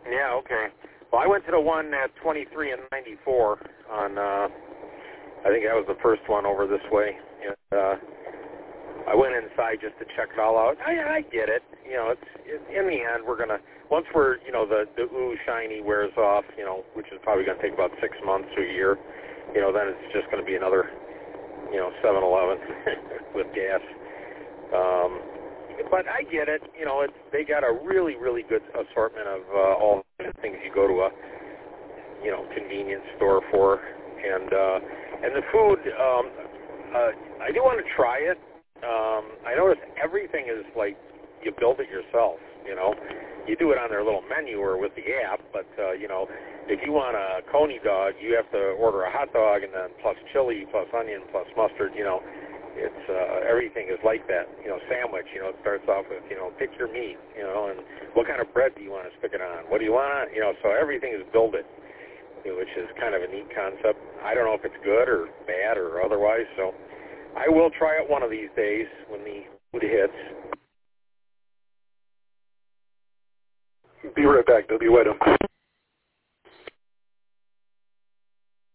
Yeah, okay. Well, I went to the one at 23 and 94 on, I think that was the first one over this way. And, I went inside just to check it all out. I get it. You know, it's in the end, we're going to, once we're, you know, the ooh shiny wears off, you know, which is probably going to take about 6 months to a year, you know, then it's just going to be another, you know, 7-Eleven with gas. But I get it. You know, they got a really, really good assortment of all the things you go to a, you know, convenience store for. And the food, I do want to try it. I noticed everything is like you build it yourself, you know. You do it on their little menu or with the app, but, you know, if you want a coney dog, you have to order a hot dog and then plus chili, plus onion, plus mustard, you know. It's everything is like that, you know. Sandwich, you know, it starts off with, you know, pick your meat, you know, and what kind of bread do you want to stick it on? What do you want? You know, so everything is build it, you know, which is kind of a neat concept. I don't know if it's good or bad or otherwise, so I will try it one of these days when the food hits. Be right back. They'll be right up.